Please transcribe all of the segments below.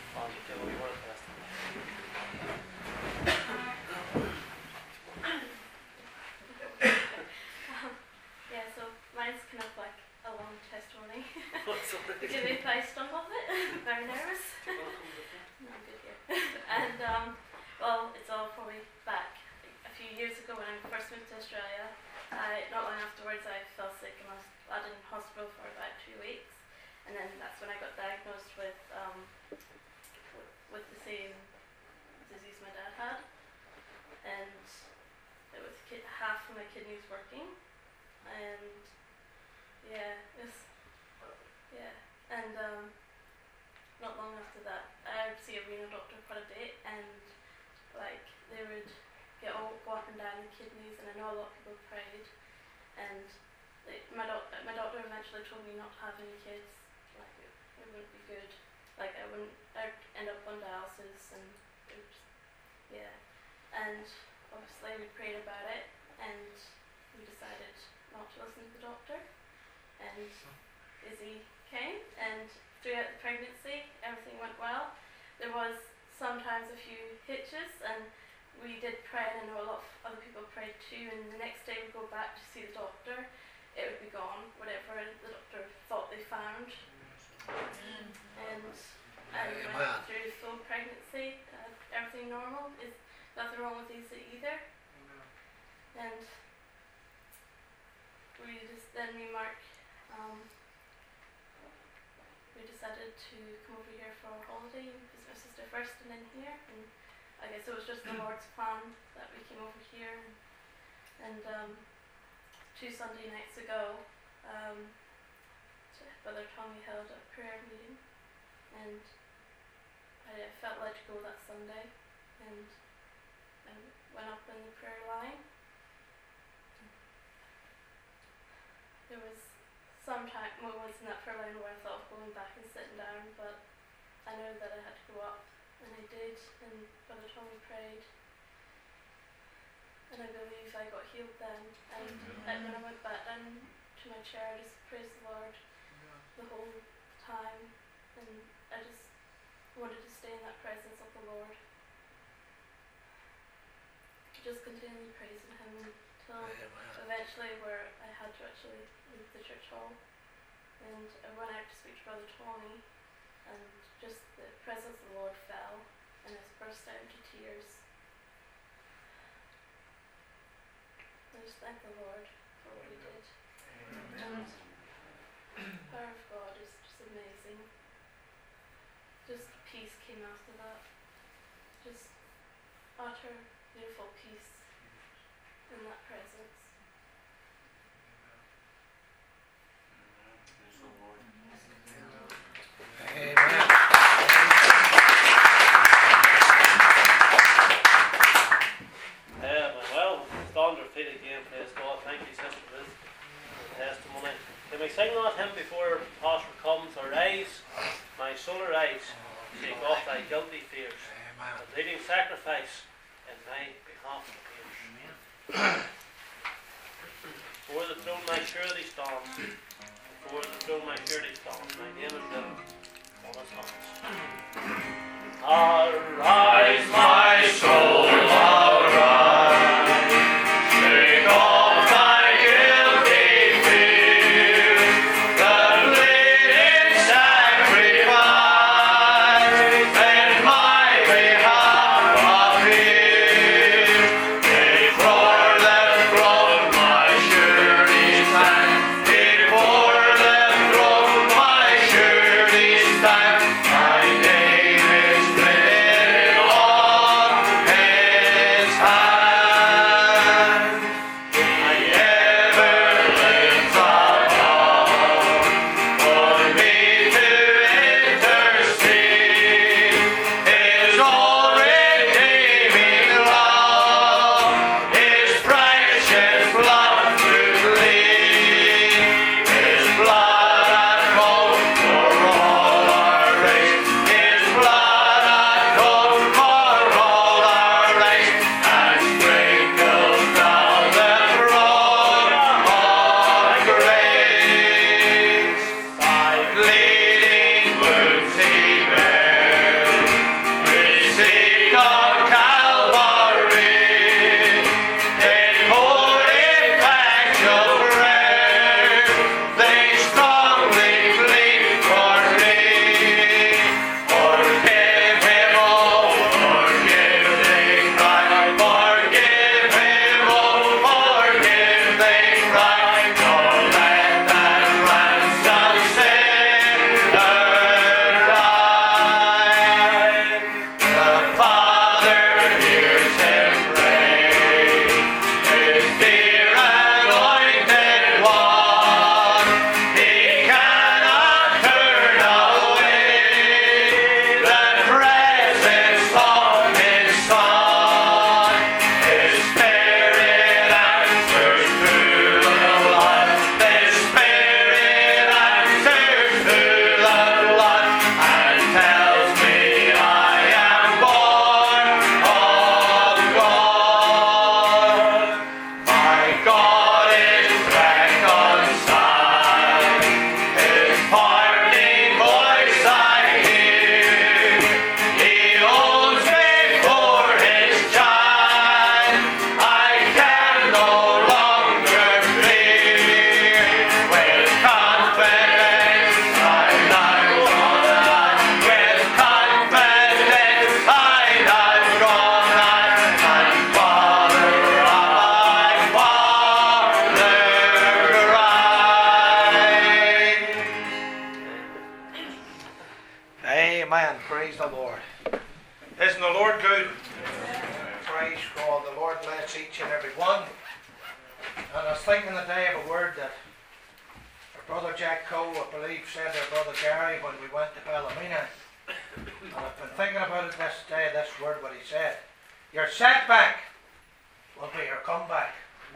Yeah, so mine's kind of like a long testimony. Because if I stumble with it, very nervous. No, I'm good here. And well, it's all probably back a few years ago when I first moved to Australia. Not long afterwards, I fell sick and I was in hospital for about 2 weeks, and then that's when I got diagnosed with the same disease my dad had, and it was half of my kidneys working, and and not long after that, I would see a renal doctor quite a bit, and like they would go up and down the kidneys, and I know a lot of people prayed, and my doctor eventually told me not to have any kids, like it wouldn't be good, like I'd end up on dialysis, and it would just, and obviously we prayed about it, and we decided not to listen to the doctor, and Izzy came, and throughout the pregnancy everything went well. There was sometimes a few hitches, and we did pray, and I know a lot of other people prayed too, and the next day we go back to see the doctor, it would be gone, whatever the doctor thought they found. And we went through full pregnancy, everything normal, is nothing wrong with Izzy either. And me and Mark, we decided to come over here for a holiday and visit my sister first and then here, and I guess it was just the Lord's plan that we came over here, and 2 Sunday nights ago, Brother Tommy held a prayer meeting, and I felt led to go that Sunday, and I went up in the prayer line. There was some moments in that prayer line where I thought of going back and sitting down, but I know that I had to go up, and I did, and Brother Tommy prayed, and I believe I got healed then, and when I went back down to my chair, I just praised the Lord the whole time, and I just wanted to stay in that presence of the Lord, just continually praising Him until eventually where I had to actually leave the church hall, and I went out to speak to Brother Tony, and just the presence of the Lord fell, and I burst out into tears. I just thank the Lord for what He did. And the power of God is just amazing. Just peace came after that. Just utter beautiful peace in that presence. Amen. Well, stand your feet again, praise God. Thank you, Sister Ruth, for the testimony. Can we sing that hymn before Pastor comes? Arise, my soul arise, take off thy guilty fears, the bleeding sacrifice in thy behalf appears. Before the throne my surety stands, before the throne my surety stands, my name is written on his hands. Arise, my soul, arise, take off thy guilty fears, the bleeding sacrifice in my behalf appears. Before the throne my surety stands, before the throne my surety stands, my name is written on Amen. Praise the Lord. Isn't the Lord good? Praise God. The Lord bless each and every one. And I was thinking today of a word that our brother Jack Cole, I believe, said to our brother Gary when we went to Ballymena. And I've been thinking about it this day, this word, what he said. Your setback will be your comeback.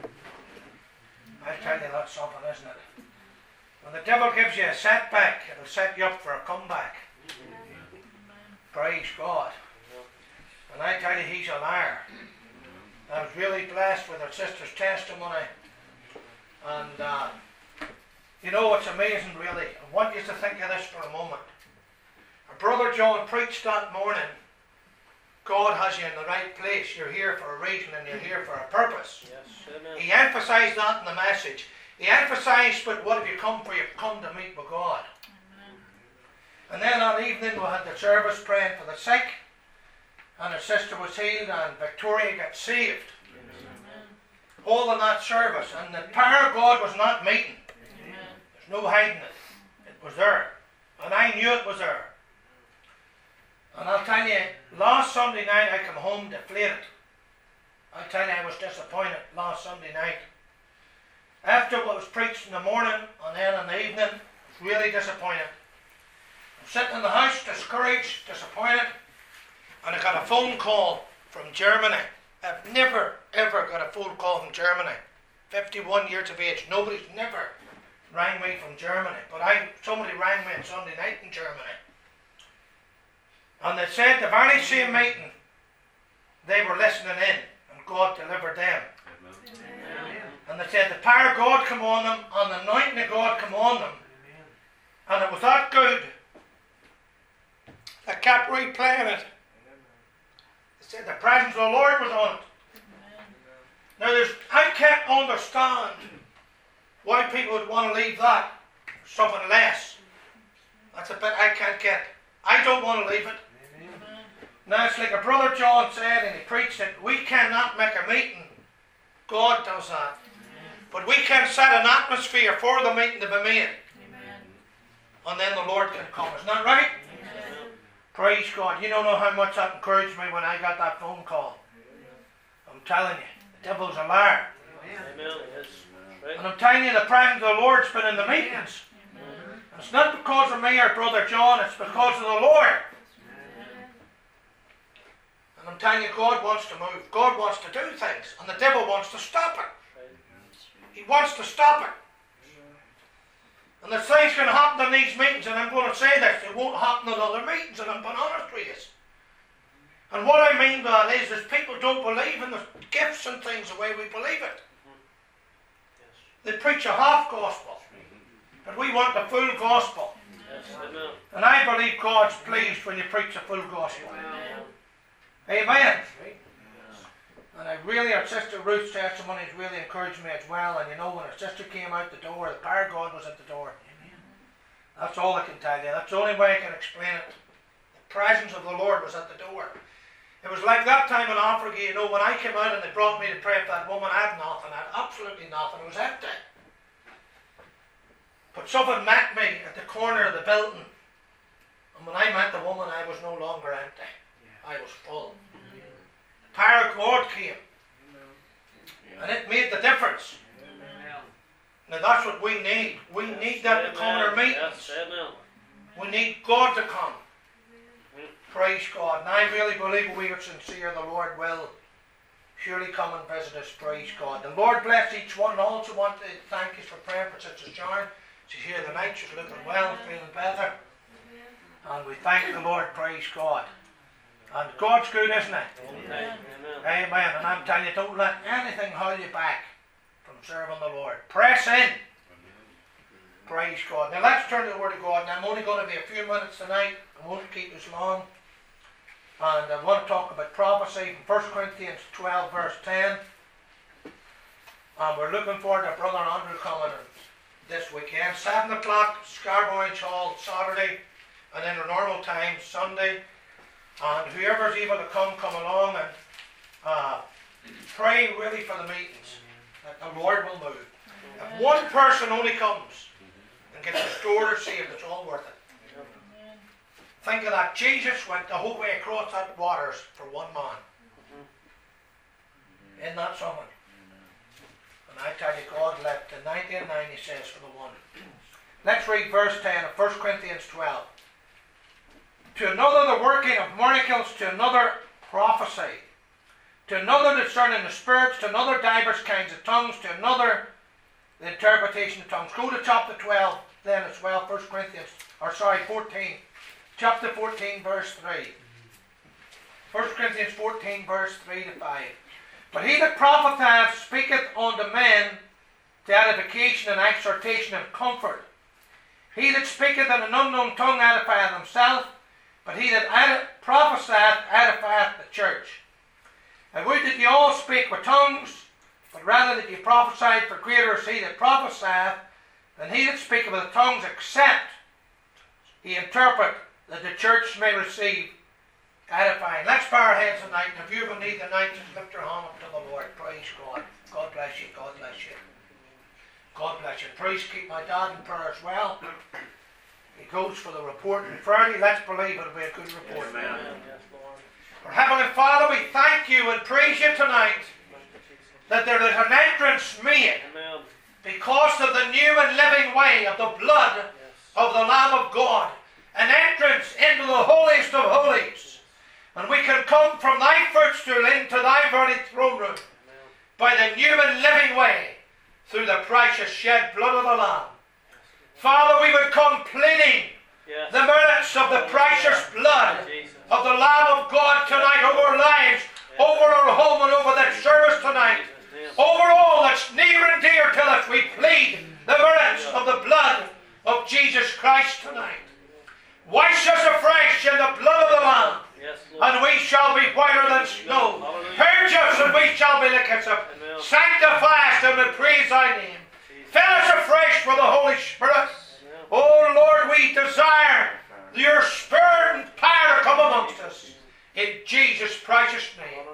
I tell you, that's something, isn't it? When the devil gives you a setback, it'll set you up for a comeback. Praise God. And I tell you, he's a liar. I was really blessed with our sister's testimony. And you know, it's amazing, really. I want you to think of this for a moment. Our brother John preached that morning, God has you in the right place. You're here for a reason and you're here for a purpose. Yes, amen. He emphasized that in the message. He emphasized, but what have you come for? You've come to meet with God. Amen. And then that evening we had the service praying for the sick, and her sister was healed, and Victoria got saved. Amen. All in that service, and the power of God was not meeting. Amen. There's no hiding it. It was there, and I knew it was there. And I'll tell you, last Sunday night I come home deflated. I'll tell you, I was disappointed last Sunday night. After what was preached in the morning and then in the evening, I was really disappointed. I'm sitting in the house, discouraged, disappointed, and I got a phone call from Germany. I've never, ever got a phone call from Germany. 51 years of age. Nobody's never rang me from Germany. But somebody rang me on Sunday night in Germany. And they said the very same meeting, they were listening in, and God delivered them. Amen. And they said the power of God come on them, and the anointing of God come on them. Amen. And it was that good. They kept replaying it. They said the presence of the Lord was on it. Amen. Now I can't understand why people would want to leave that for something less. That's a bit I can't get. I don't want to leave it. Now it's like a brother John said, and he preached it, we cannot make a meeting. God does that. Amen. But we can set an atmosphere for the meeting to be made. Amen. And then the Lord can come. Isn't that right? Amen. Praise God. You don't know how much that encouraged me when I got that phone call. I'm telling you, the devil's a liar. Amen. Right. And I'm telling you, the presence of the Lord's been in the meetings. Amen. And it's not because of me or Brother John, it's because of the Lord. And I'm telling you, God wants to move. God wants to do things. And the devil wants to stop it. He wants to stop it. And the things can happen in these meetings, and I'm going to say this, it won't happen in other meetings, and I'm being honest with you. And what I mean by that is people don't believe in the gifts and things the way we believe it. They preach a half gospel. But we want the full gospel. And I believe God's pleased when you preach a full gospel. Amen. And our sister Ruth's testimony has really encouraged me as well. And you know, when her sister came out the door, the power of God was at the door. That's all I can tell you. That's the only way I can explain it. The presence of the Lord was at the door. It was like that time in Africa, you know, when I came out and they brought me to pray for that woman, I had nothing. I had absolutely nothing. It was empty. But something met me at the corner of the building. And when I met the woman, I was no longer empty. I was full. The power of God came. And it made the difference. Now that's what we need. We need that to come in our meetings. We need God to come. Praise God. And I really believe we are sincere. The Lord will surely come and visit us. Praise God. The Lord bless each one. And I also want to thank you for praying for Sister Sharon. She's here tonight. She's looking well, feeling better. And we thank the Lord. Praise God. And God's good, isn't it? Amen. Amen. And I'm telling you, don't let anything hold you back from serving the Lord. Press in. Praise God. Now let's turn to the Word of God. Now I'm only going to be a few minutes tonight. I won't keep us long. And I want to talk about prophecy from 1 Corinthians 12 verse 10. And we're looking forward to Brother Andrew coming this weekend. 7 o'clock, Scarborough Hall, Saturday. And then our normal time, Sunday. And whoever's able to come along and pray really for the meetings. That the Lord will move. If one person only comes and gets restored or saved, it's all worth it. thinking that Jesus went the whole way across that waters for one man. Isn't that something? And I tell you, God left the 99, he says, for the one. Let's read verse 10 of 1 Corinthians 12. To another the working of miracles, to another prophecy, to another discerning the spirits, to another divers kinds of tongues, to another the interpretation of tongues. Go to chapter 12 then as well, 14. Chapter 14 verse 3. 1 Corinthians 14 verse 3 to 5. But he that prophesieth speaketh unto men to edification and exhortation and comfort. He that speaketh in an unknown tongue edifieth himself, but he that prophesieth edifieth the church. I would that ye all speak with tongues, but rather that ye prophesy, for greater is he that prophesieth than he that speaketh with tongues, except he interpret, that the church may receive edifying. Let's bow our heads tonight, and if you ever need the night, just lift your hand up to the Lord. Praise God. God bless you. God bless you. God bless you. Please keep my dad in prayer as well. He goes for the report on Friday. Let's believe it'll be a good report. Amen. Yes, Lord. Our Heavenly Father, we thank you and praise you tonight that there is an entrance made because of the new and living way of the blood of the Lamb of God. An entrance into the holiest of holies. And we can come from thy footstool into thy very throne room by the new and living way through the precious shed blood of the Lamb. Father, we would come pleading the merits of the precious blood of the Lamb of God tonight over our lives, over our home and over that service tonight. Over all that's near and dear to us, we plead the merits of the blood of Jesus Christ tonight. Wash us afresh in the blood of the Lamb, and we shall be whiter than snow. Purge us, and we shall be like hyssop. Sanctify us, and we praise thy name. Fill us afresh with the Holy Spirit. Oh Lord, we desire your Spirit and power to come amongst us. In Jesus' precious name.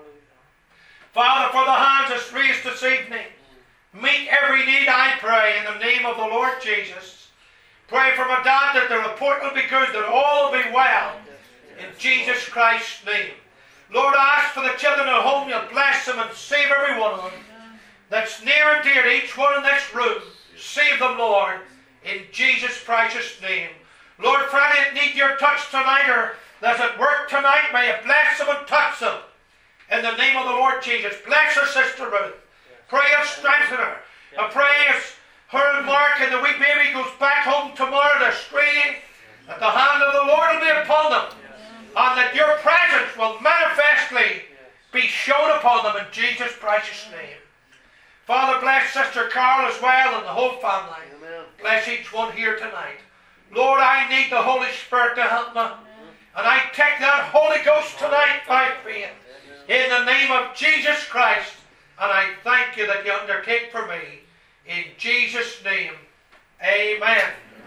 Father, for the hands that's raised this evening, meet every need, I pray, in the name of the Lord Jesus. Pray for my dad that the report will be good, that all will be well. In Jesus Christ's name. Lord, I ask for the children at home, you'll bless them and save every one of them. That's near and dear to each one in this room. Save them, Lord, in Jesus' precious name. Lord, for any that need your touch tonight or that's at work tonight, may you bless them and touch them. In the name of the Lord Jesus. Bless her sister Ruth. Pray and strengthen her. I pray as her and Mark and the wee baby goes back home tomorrow to screening, that the hand of the Lord will be upon them. And that your presence will manifestly be shown upon them in Jesus' precious name. Father, bless Sister Carol as well and the whole family. Amen. Bless each one here tonight. Lord, I need the Holy Spirit to help me. And I take that Holy Ghost tonight by faith. In the name of Jesus Christ. And I thank you that you undertake for me. In Jesus' name. Amen.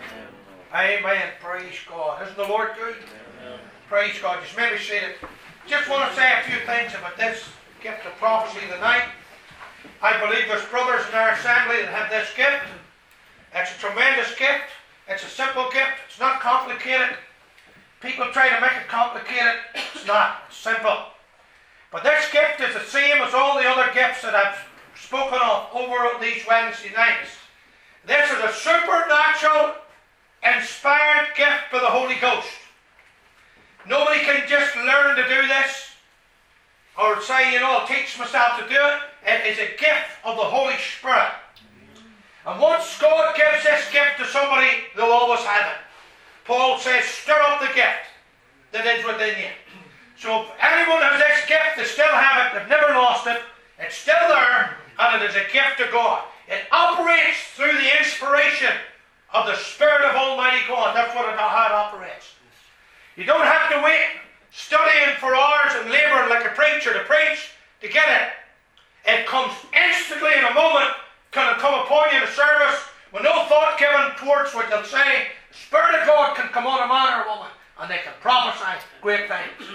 Amen. Praise God. Isn't the Lord good? Amen. Praise God. Just maybe say it. Just want to say a few things about this gift of prophecy tonight. I believe there's brothers in our assembly that have this gift. It's a tremendous gift. It's a simple gift. It's not complicated. People try to make it complicated. It's not. It's simple. But this gift is the same as all the other gifts that I've spoken of over these Wednesday nights. This is a supernatural, inspired gift by the Holy Ghost. Nobody can just learn to do this or say, I'll teach myself to do it. It is a gift of the Holy Spirit. And once God gives this gift to somebody, they'll always have it. Paul says, stir up the gift that is within you. So if anyone has this gift, they still have it. They've never lost it. It's still there, and it is a gift of God. It operates through the inspiration of the Spirit of Almighty God. That's what how it operates. You don't have to wait studying for hours and labouring like a preacher to preach to get it. It comes instantly in a moment. Can it come upon you in a service with no thought given towards what you'll say. The Spirit of God can come on a man or a woman and they can prophesy great things.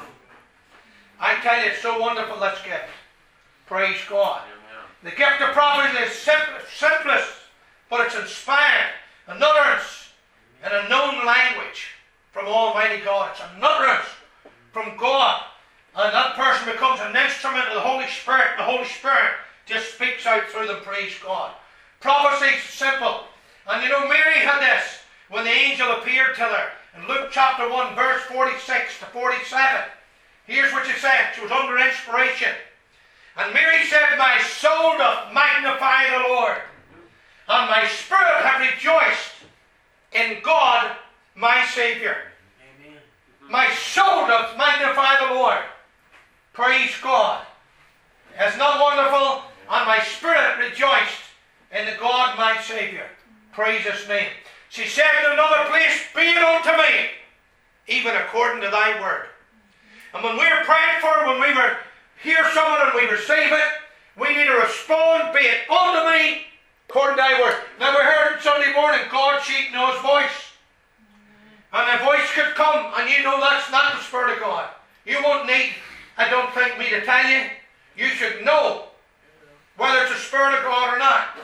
I tell you, it's so wonderful, this gift. Praise God. The gift of prophecy is simplest, but it's inspired. In other words, in a known language. from Almighty God. It's an utterance from God. And that person becomes an instrument of the Holy Spirit. And the Holy Spirit just speaks out through them. Praise God. Prophecy is simple. And you know, Mary had this when the angel appeared to her. In Luke chapter 1, verse 46 to 47. Here's what she said. She was under inspiration. And Mary said, "My soul doth magnify the Lord, and my spirit hath rejoiced in God my Saviour." Amen. My soul doth magnify the Lord. Praise God. It's not wonderful? And my spirit rejoiced in the God my Saviour. Praise His name. She said in another place, "Be it unto me, even according to thy word." And when we're praying for it, when we hear someone and we receive it, we need to respond, "Be it unto me, according to thy word." Now we heard it Sunday morning, God's sheep know His voice. And the voice could come, and you know that's not the Spirit of God. You won't need, I don't think, me to tell you. You should know whether it's the Spirit of God or not.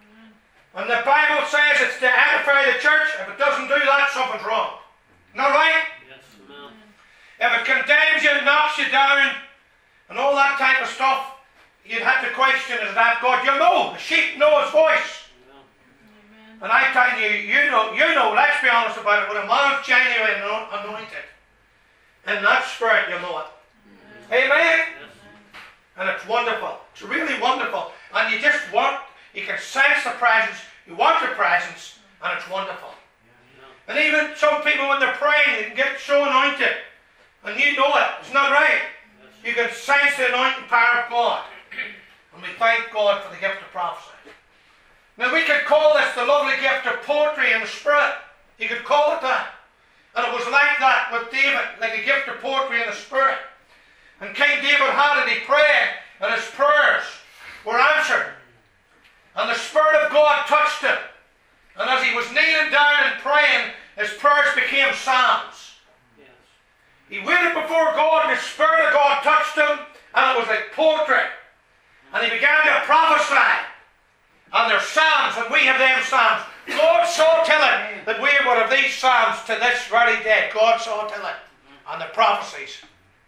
And the Bible says it's to edify the church. If it doesn't do that, something's wrong. Not right? Yes, amen. If it condemns you, knocks you down, and all that type of stuff, you'd have to question, is that God? You know, the sheep know His voice. Amen. And I tell you, you know, let's be honest about it, when a man's genuine anointed, in that spirit, you know it. Amen? Yes. And it's wonderful. It's really wonderful. And you just you can sense the presence, you want the presence, and it's wonderful. And even some people, when they're praying, they can get so anointed, and you know it. It's not right. You can sense the anointing power of God. And we thank God for the gift of prophecy. Now we could call this the lovely gift of poetry in the Spirit. You could call it that. And it was like that with David, like a gift of poetry in the Spirit. And King David had it, he prayed, and his prayers were answered. And the Spirit of God touched him. And as he was kneeling down and praying, his prayers became psalms. Yes. He waited before God, and the Spirit of God touched him, and it was like poetry. And he began to prophesy. And there's psalms, and we have them psalms. God saw till it that we would have these psalms to this very day. God saw till it. And the prophecies.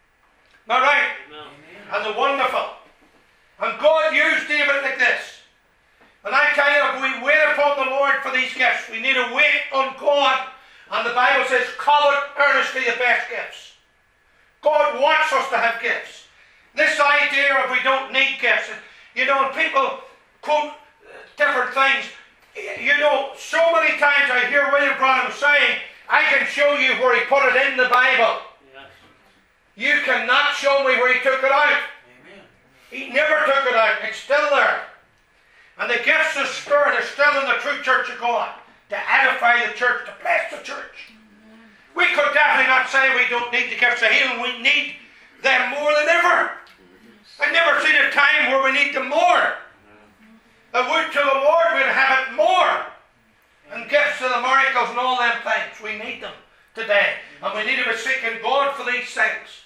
Not right? Amen. And the wonderful. And God used David like this. And I tell you, if we wait upon the Lord for these gifts, we need to wait on God. And the Bible says, covet earnestly the best gifts. God wants us to have gifts. This idea of we don't need gifts, you know, and people quote different things. You know, so many times I hear William Branham saying, I can show you where he put it in the Bible. Yes. You cannot show me where he took it out. Amen. He never took it out. It's still there. And the gifts of Spirit are still in the true church of God. To edify the church, to bless the church. Amen. We could definitely not say we don't need the gifts of healing. We need them more than ever. I've never seen a time where we need them more. If we to the Lord, we'd have it more. And gifts of the miracles and all them things. We need them today. And we need to be seeking God for these things.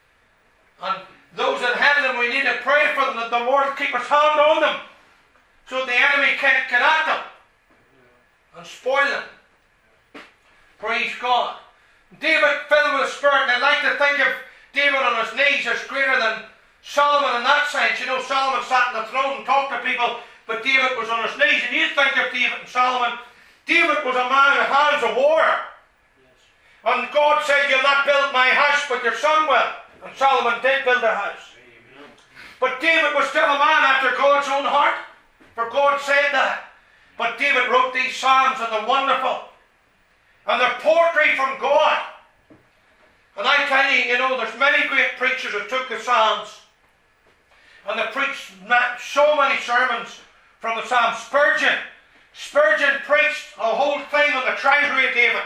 And those that have them, we need to pray for them that the Lord will keep His hand on them. So that the enemy can't get at them. And spoil them. Praise God. David filled with the Spirit. And I like to think of David on his knees as greater than Solomon in that sense. You know, Solomon sat on the throne and talked to people, but David was on his knees. And you think of David and Solomon, David was a man with hands of war. Yes. And God said, you'll not build my house, but your son will. And Solomon did build a house. Amen. But David was still a man after God's own heart. For God said that. But David wrote these psalms, and they're wonderful. And they're poetry from God. And I tell you, you know, there's many great preachers who took the psalms. And they preached so many sermons from the psalms. Spurgeon preached a whole thing on the treasury of David.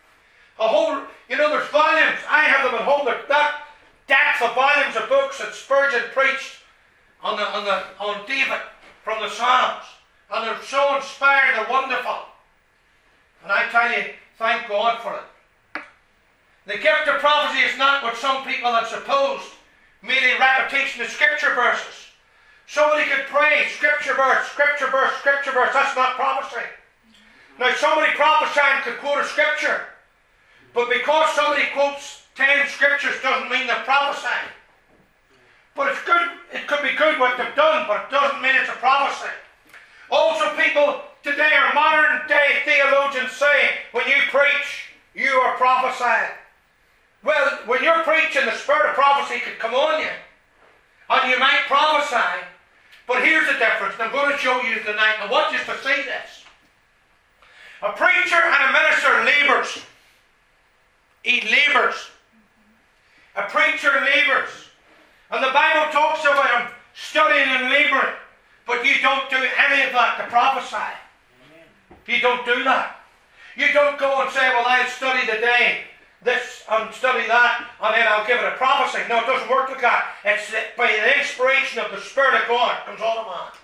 A whole, you know, there's volumes. I have them at home. There's that depth of volumes of books that Spurgeon preached on David from the Psalms. And they're so inspiring, they're wonderful. And I tell you, thank God for it. The gift of prophecy is not what some people have supposed, merely repetition of scripture verses. Somebody could pray, scripture verse, scripture verse, scripture verse. That's not prophecy. Now somebody prophesying could quote a scripture, But because somebody quotes 10 scriptures doesn't mean they're prophesying. But it's good, it could be good what they've done, but it doesn't mean it's a prophecy. Also, people today are modern day theologians say, when you preach, you are prophesying. Well, when you're preaching, the spirit of prophecy could come on you, and you might prophesy. But here's the difference, and I'm going to show you tonight. I want you to see this. A preacher and a minister labours. He labours. A preacher labours. And the Bible talks about him studying and labouring. But you don't do any of that to prophesy. You don't do that. You don't go and say, well, I'll study today this and study that, and then I'll give it a prophecy. No, it doesn't work like that. It's by the inspiration of the Spirit of God comes on a man.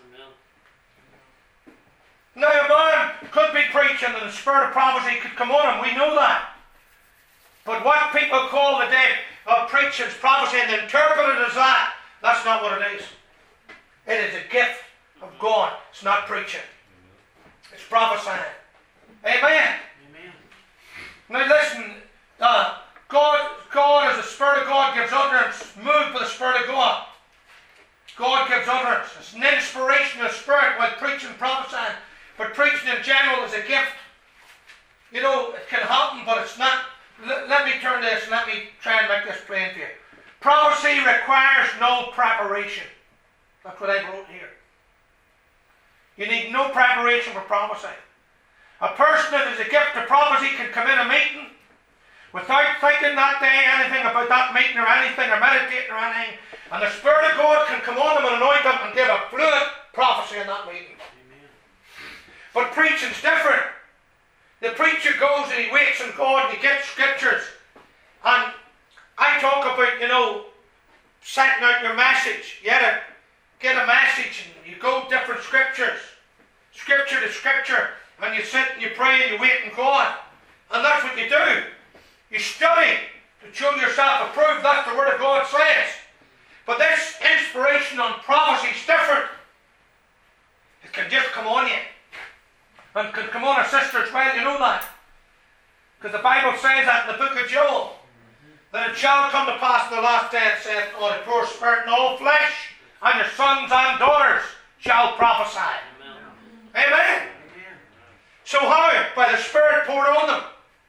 Now, a man could be preaching and the spirit of prophecy could come on him. We know that. But what people call the day of preaching is prophecy and interpret it as that, that's not what it is. It is a gift of God. It's not preaching. It's prophesying. Amen. Amen. Now listen, God as the Spirit of God gives utterance, moved by the Spirit of God. God gives utterance. It's an inspiration of the Spirit while preaching, prophesying. But preaching in general is a gift. You know, it can happen, but it's not. Let me turn this and let me try and make this plain to you. Prophecy requires no preparation. That's what I wrote here. You need no preparation for prophecy. A person that has a gift of prophecy can come in a meeting without thinking that day anything about that meeting or anything or meditating or anything, and the Spirit of God can come on them and anoint them and give a fluid prophecy in that meeting. But preaching's different. The preacher goes and he waits on God and he gets scriptures. And I talk about, you know, setting out your message. You had to get a message and you go different scriptures. Scripture to scripture. And you sit and you pray and you wait on God. And that's what you do. You study to show yourself approved. That's the Word of God says. But this inspiration on prophecy is different. It can just come on you. And can come on a sister as well, you know that. Because the Bible says that in the book of Joel. That it shall come to pass in the last day, saith God, a poor spirit in all flesh, and your sons and daughters shall prophesy. Amen. Amen. So how? By the Spirit poured on them.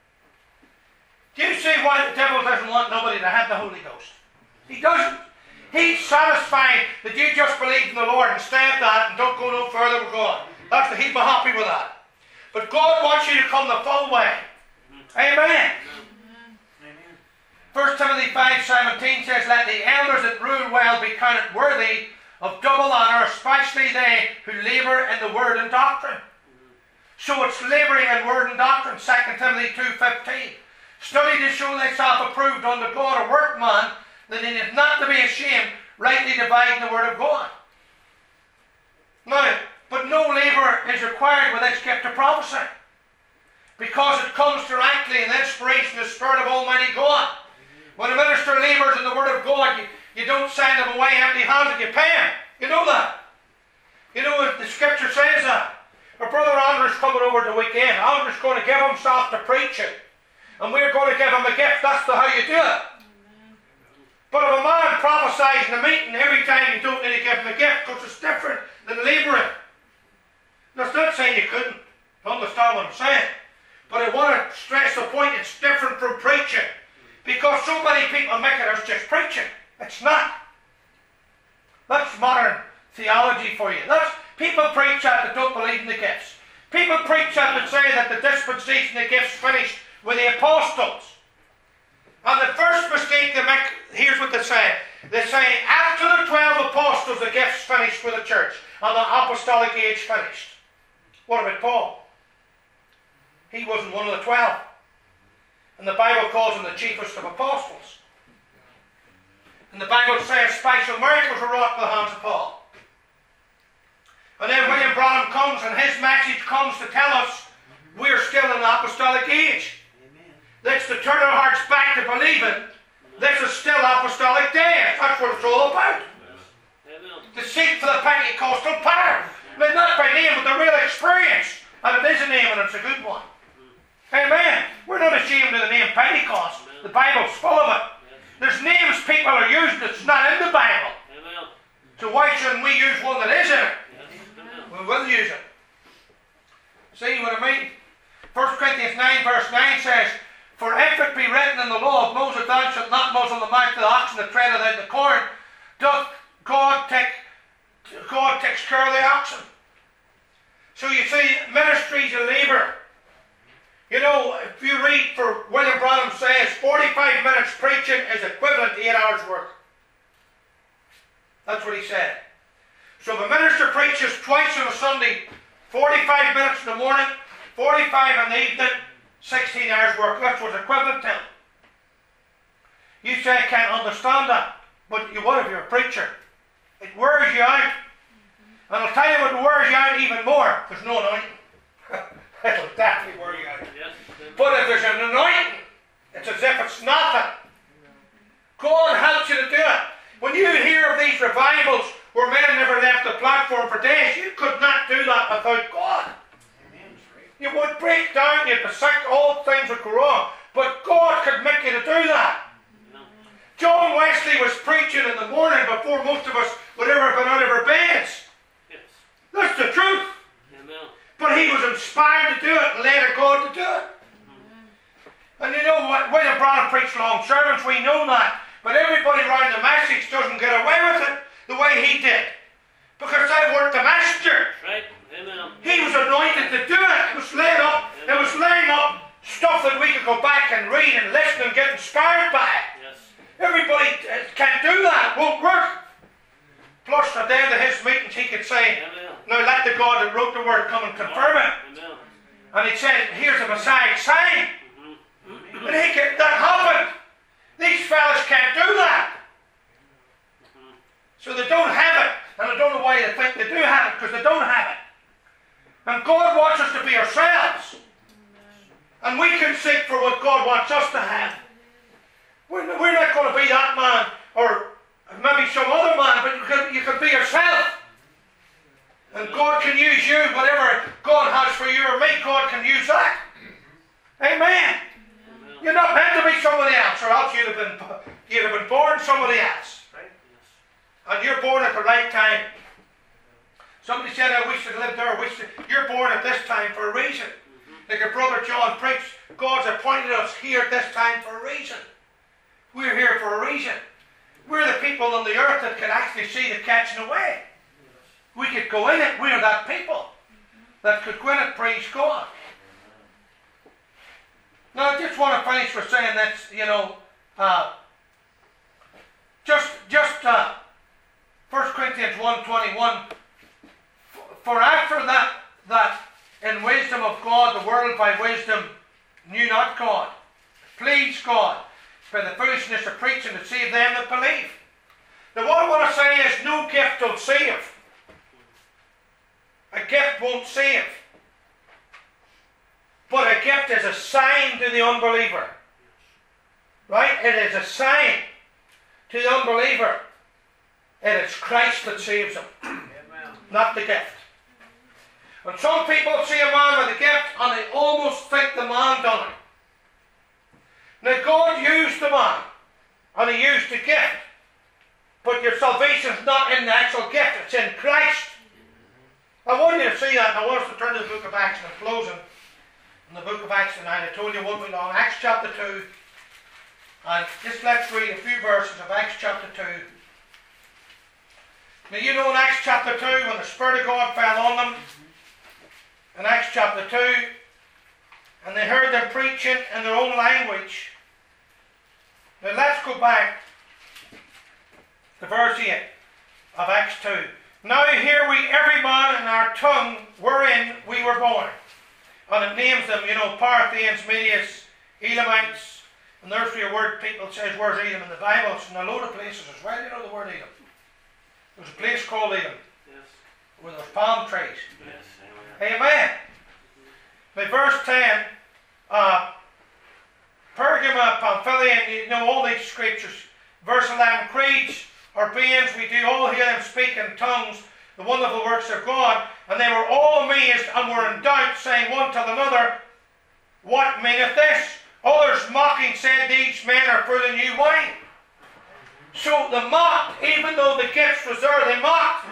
Do you see why the devil doesn't want nobody to have the Holy Ghost? He doesn't. He's satisfied that you just believe in the Lord and stay at that and don't go no further with God. He'd be happy with that. But God wants you to come the full way. Amen. 1 Timothy 5:17 says, let the elders that rule well be counted worthy of double honour, especially they who labour in the word and doctrine. So it's labouring in word and doctrine. 2 Timothy 2:15. Study to show thyself approved unto God, a workman, that he is not to be ashamed, rightly dividing the word of God. Now, but no labour is required with this gift of prophecy, because it comes directly in the inspiration of the Spirit of Almighty God. When a minister labours in the Word of God, you don't send them away empty-handed, you pay him. You know that. You know the Scripture says that. Our brother Andrew's coming over the weekend. Andrew's going to give himself to preaching, and we're going to give him a gift. That's how you do it. But if a man prophesies in a meeting every time, you don't need to give him a gift, because it's different than labouring. That's not saying you couldn't. Understand what I'm saying? But I want to stress the point, it's different from preaching. Because so many people make it as just preaching. It's not. That's modern theology for you. That's people preach that don't believe in the gifts. People preach that say that the dispensation of the gifts finished with the apostles. And the first mistake they make, here's what they say. They say, after the 12 apostles, the gifts finished with the church, and the apostolic age finished. What about Paul? He wasn't one of the 12. And the Bible calls him the chiefest of apostles. And the Bible says special miracles were wrought by the hands of Paul. And then William Branham comes, and his message comes to tell us we're still in the apostolic age. That's to turn our hearts back to believing this is still apostolic days. That's what it's all about. To seek for the Pentecostal power. Not by name, but the real experience. And it is a name, and it's a good one. Amen. We're not ashamed of the name Pentecost. The Bible's full of it. There's names people are using that's not in the Bible. So why shouldn't we use one that is in it? We will use it. See what I mean? 1 Corinthians 9 verse 9 says, for if it be written in the law of Moses, thou shalt not muzzle the mouth of the oxen that treadeth out the corn, doth God takes care of the oxen. So you see, ministry's a labour. You know, if you read for William Branham says 45 minutes preaching is equivalent to 8 hours work. That's what he said. So if a minister preaches twice on a Sunday, 45 minutes in the morning, 45 in the evening, 16 hours work. That's what's equivalent to. You say I can't understand that, but you would if you're a preacher. It wears you out. And I'll tell you what wears you out even more. There's no anointing. It'll definitely wear you out. But if there's an anointing, it's as if it's nothing. God helps you to do it. When you hear of these revivals where men never left the platform for days, you could not do that without God. You would break down, you'd be sick, all things would go wrong. But God could make you to do that. John Wesley was preaching in the morning before most of us would ever have been out of our beds. That's the truth. But he was inspired to do it and led of God to do it. And you know what? William Branham preached long sermons, we know that. But everybody around the message doesn't get away with it the way he did. Because they weren't the messenger. Right. Amen. He was anointed to do it. It was laid up. It was laying up stuff that we could go back and read and listen and get inspired by it. Yes. Everybody can't do that. It won't work. Plus, at the end of his meetings, he could say, now let the God that wrote the word come and confirm it. Amen. And he'd say, here's a Messiah sign. And that happened. These fellas can't do that. So they don't have it. And I don't know why they think they do have it, because they don't have it. And God wants us to be ourselves. And we can seek for what God wants us to have. We're not going to be that man, or maybe some other man, but you can be yourself. And God can use you, whatever God has for you or me, God can use that. Amen. You're not meant to be somebody else, or else you'd have been born somebody else. And you're born at the right time. Somebody said, I wish I'd lived there. You're born at this time for a reason. Like your brother John preached, God's appointed us here at this time for a reason. We're here for a reason. We're the people on the earth that can actually see the catching away. We could go in it. We're that people that could go in it, praise God. Now, I just want to finish with saying that, you know, 1 Corinthians 1:21, for after that in wisdom of God, the world by wisdom knew not God, pleased God by the foolishness of preaching to save them that believe. Now what I want to say is no gift will save. A gift won't save. But a gift is a sign to the unbeliever. Right? It is a sign to the unbeliever. It is Christ that saves them. Not the gift. And some people see a man with a gift and they almost think the man done it. Now God used the man and he used the gift. But your salvation is not in the actual gift, it's in Christ. I want you to see that. I want us to turn to the book of Acts and I'm closing. In the book of Acts tonight, I told you it won't be long. Acts chapter 2. And just let's read a few verses of Acts chapter 2. Now you know in Acts chapter 2 when the Spirit of God fell on them, in Acts chapter 2, and they heard them preaching in their own language. Now let's go back to verse 8 of Acts 2. Now hear we every man in our tongue wherein we were born. And it names them, you know, Parthians, Medians, Elamites. And there's where a word people says, where's Elam in the Bible? It's in a load of places as well. You know the word Elam. There's a place called Elam. Yes. Where there's palm trees. Yes. Amen. Now verse 10, Pergama, Pamphylia, you know all these scriptures. Verse 11, creeds or beings, we do all hear them speak in tongues, the wonderful works of God. And they were all amazed and were in doubt, saying one to another, What meaneth this? Others mocking said, These men are full of new wine. So they mocked, even though the gifts was there, they mocked.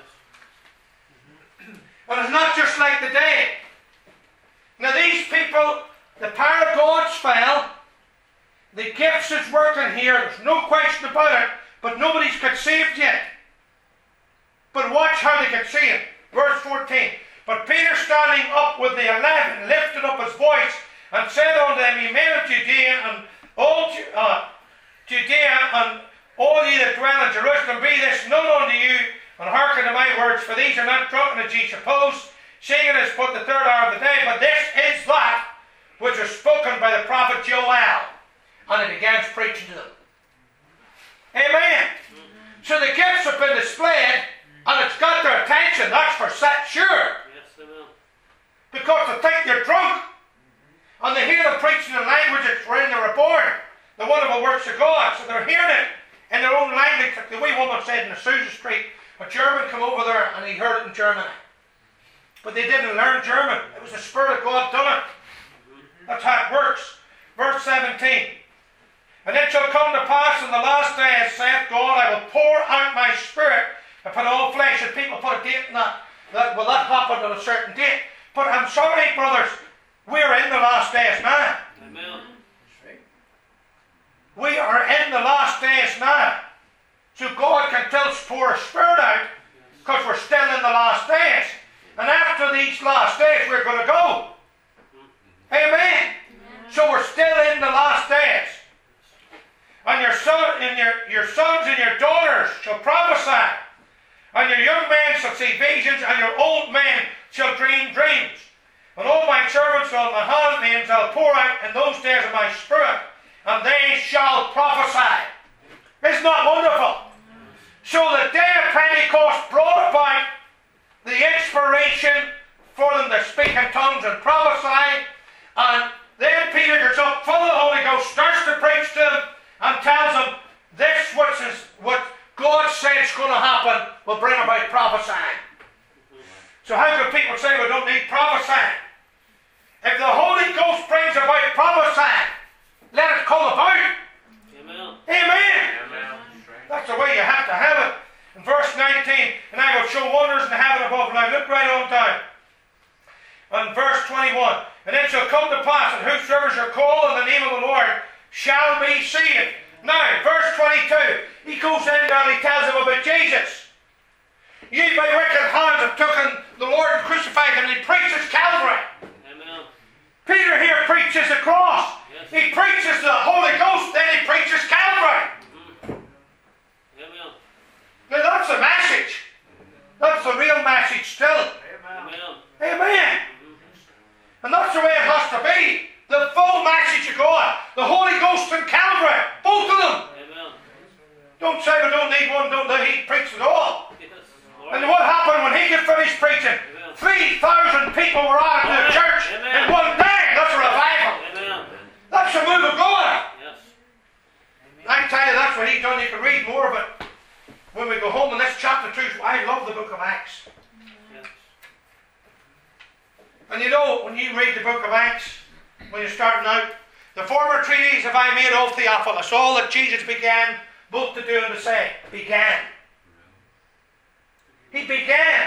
And it's not just like the day. Now these people, the power of God's fell. The gifts is working here, there's no question about it, but nobody's got saved yet. But watch how they get saved. Verse 14. But Peter standing up with the 11 lifted up his voice and said unto them, Ye men of Judea and all Judea and all ye that dwell in Jerusalem, be this known unto you, and hearken to my words, for these are not drunken as ye suppose, seeing it is but the third hour of the day, but this is that which was spoken by the prophet Joel. And he begins preaching to them. Amen. So the gifts have been displayed, and it's got their attention, that's for sure. Yes, they will. Because they think you're drunk. And they hear them preaching in languages wherein they were born. The wonderful works of God. So they're hearing it in their own language. Like the wee woman said in the Susan Street, a German come over there and he heard it in German. But they didn't learn German. It was the Spirit of God done it. That's how it works. Verse 17. And it shall come to pass in the last days, saith God, I will pour out my Spirit upon all flesh. And people put a date in that. Will that happen on a certain date? But I'm sorry, brothers, we're in the last days now. Amen. We are in the last days now. So God can tell us pour His Spirit out because we're still in the last days. And after these last days, we're going to go. Amen. So we're still in the last days. And your sons and your daughters shall prophesy. And your young men shall see visions, and your old men shall dream dreams. And all my servants and my handmaids I'll pour out in those days of my Spirit, and they shall prophesy. Isn't that wonderful? So the day of Pentecost brought about the inspiration for them to speak in tongues and prophesy. And then Peter gets up full of the Holy Ghost, starts to preach to them, and tells them this what God said is going to happen will bring about prophesying. So how can people say we don't need prophesying? If the Holy Ghost brings about prophesying, let it come about. Amen. Amen. That's the way you have to have it. In verse 19, and I will show wonders in the heaven above. Now look right on down. And verse 21, and it shall come to pass, and whosoever shall call on the name of the Lord shall be saved. Now, verse 22, he goes in and he tells them about Jesus. Ye by wicked hands have taken the Lord and crucified him, and he preaches Calvary. Amen. Peter here preaches the cross. Yes. He preaches the Holy Ghost, then he preaches Calvary. Amen. Now that's the message. That's the real message still. Amen. Amen. And that's the way it has to be. The full message of God. The Holy Ghost and Calvary. Both of them. Amen. Don't say we don't need one, don't let he preach it all. Yes. And what happened when he got finished preaching? 3,000 people were added to the church in one day. That's a revival. Amen. That's the move of God. Yes. I tell you, that's what he done. You can read more of it when we go home in this chapter 2. I love the book of Acts. Yes. And you know, when you read the book of Acts, when you're starting out, the former treaties have I made, O Theophilus, all that Jesus began both to do and to say. Began. He began.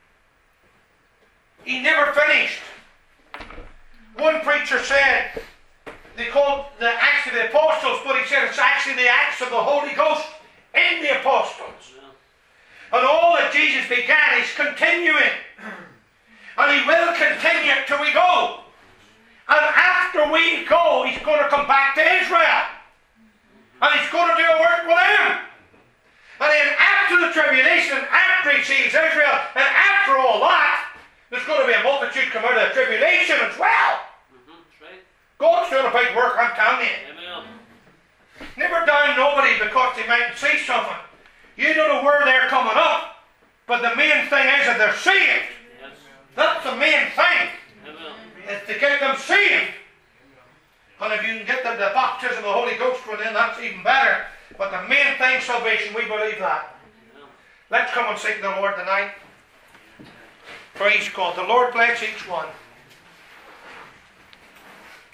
He never finished. One preacher said, they called the Acts of the Apostles, but he said it's actually the Acts of the Holy Ghost in the Apostles. And all that Jesus began, he's continuing. And he will continue till we go. And after we go, he's going to come back to Israel. And he's going to do a work with them. And then after the tribulation, after he sees Israel, and after all that, there's going to be a multitude come out of the tribulation as well. That's right. God's doing a big work, I'm telling you. Amen. Never down nobody because they might see something. You don't know where they're coming up, but the main thing is that they're saved. Yes. That's the main thing. Amen. Is to get them saved. And if you can get them the baptism of the Holy Ghost within, that's even better. But the main thing, salvation, we believe that. Amen. Let's come and seek the Lord tonight. Praise God. The Lord bless each one.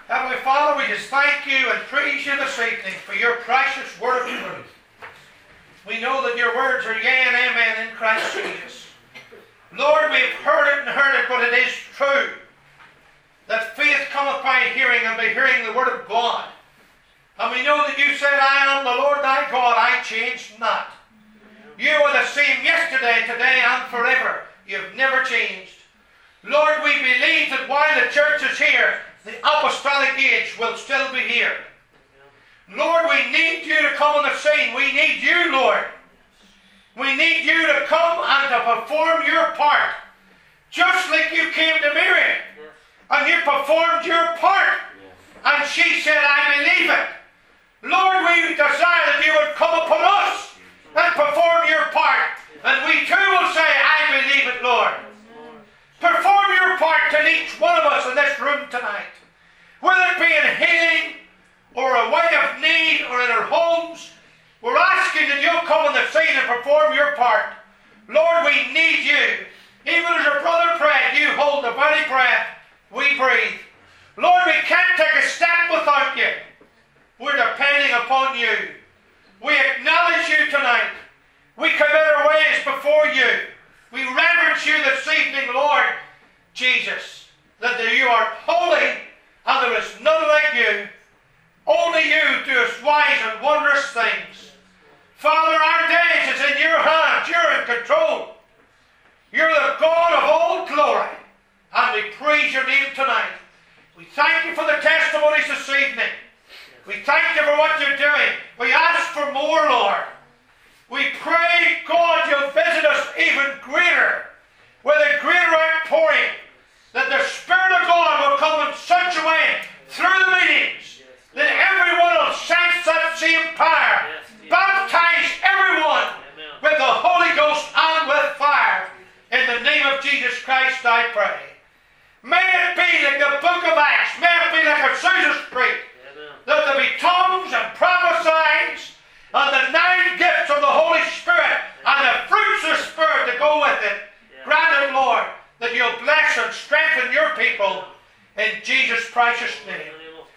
Heavenly Father, we just thank you and praise you this evening for your precious word of truth. We know that your words are yea and amen in Christ Jesus. Lord, we've heard it, but it is true that faith cometh by hearing, and by hearing the word of God. And we know that you said, I am the Lord thy God, I change not. You are the same yesterday, today, and forever. You've never changed. Lord, we believe that while the church is here, the apostolic age will still be here. Lord, we need you to come on the scene. We need you, Lord. We need you to come and to perform your part. Just like you came to Mary. And you performed your part. And she said, I believe it. Lord, we desire that you would come upon us and perform your part. And we too will say, I believe it, Lord. Perform your part in each one of us in this room tonight. Whether it be in healing, or a way of need, or in our homes, we're asking that you'll come on the scene and perform your part. Lord, we need you. Even as our brother prayed, you hold the very breath we breathe. Lord, we can't take a step without you. We're depending upon you. We acknowledge you tonight. We commit our ways before you. We reverence you this evening, Lord Jesus, that you are holy and there is none like you. Only you doest wise and wondrous things. Father, our days is in your hands. You're in control. You're the God of all glory. And we praise your name tonight. We thank you for the testimonies this evening. We thank you for what you're doing. We ask for more, Lord. We pray, God, you'll visit us even greater, with a greater outpouring, that the Spirit of God will come in such a way through the meetings that everyone will sense that same power. Baptize everyone with the Holy Ghost and with fire. In the name of Jesus Christ I pray. May it be like the book of Acts. May it be like a Azusa Street. That there be tongues and prophecies and the 9 gifts of the Holy Spirit and the fruits of the Spirit to go with it. Grant it, Lord, that you'll bless and strengthen your people in Jesus' precious name.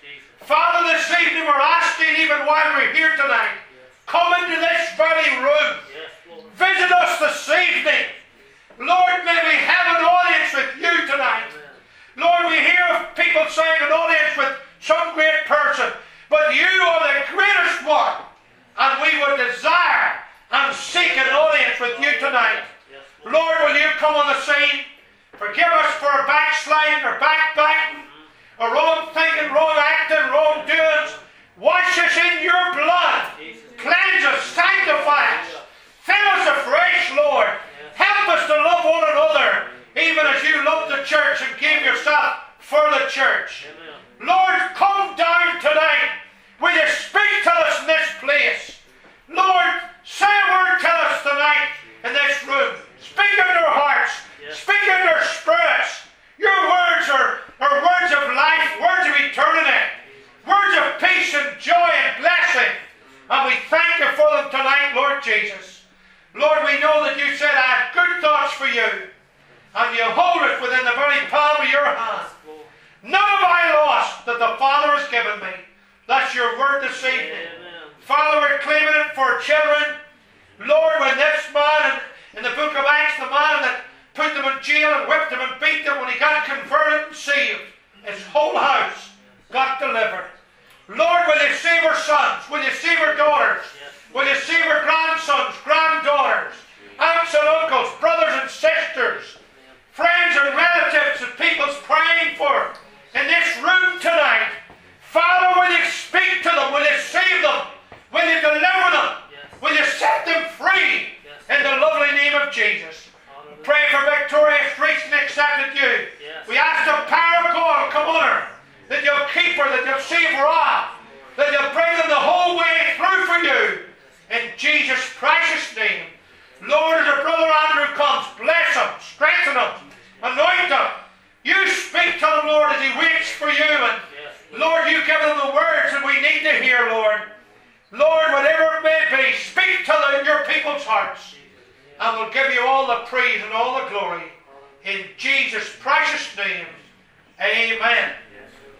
Father, this evening we're asking, even while we're here tonight, come into this very room. Visit us this evening. Lord, may we have an audience with you tonight. Lord, we hear of people saying an audience with some great person, but you are the greatest one, and we would desire and seek an audience with you tonight. Lord, will you come on the scene? Forgive us for our backsliding, our backbiting, our wrong thinking, wrong acting, wrong doings. Wash us in your blood. Cleanse us, sanctify us. Fill us afresh, Lord. Help us to love one another, even as you loved the church and gave yourself for the church. Lord, come down tonight. Will you speak to us in this place? Lord, say a word to us tonight in this room. Speak in our hearts. Speak in our spirits. Your words are words of life, words of eternity, words of peace and joy and blessing. And we thank you for them tonight, Lord Jesus. Lord, we know that you said, I have good thoughts for you, and you hold it within the very palm of your hand. None have I lost that the Father has given me. That's your word this evening. Father, we're claiming it for children. Lord, when this man in the book of Acts, the man that put them in jail and whipped them and beat them, when he got converted and saved, his whole house got delivered. Lord, will you save our sons? Will you save our daughters? Will you save our grandsons, granddaughters, aunts and uncles, brothers and sisters, friends and relatives that people's praying for in this room tonight? Father, will you speak to them? Will you save them? Will you deliver them? Will you set them free in the lovely name of Jesus? Pray for victorious reaching accepted you. We ask the power of God will come on her, that you'll keep her, that you'll save her off, that you'll bring them the whole way through for you. In Jesus' precious name. Lord, as our brother Andrew comes, bless him, strengthen him, anoint him. You speak to him, Lord, as he waits for you. And Lord, you give him the words that we need to hear, Lord. Lord, whatever it may be, speak to your people's hearts. And we'll give you all the praise and all the glory. In Jesus' precious name. Amen.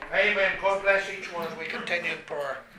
Amen. God bless each one as we continue in prayer.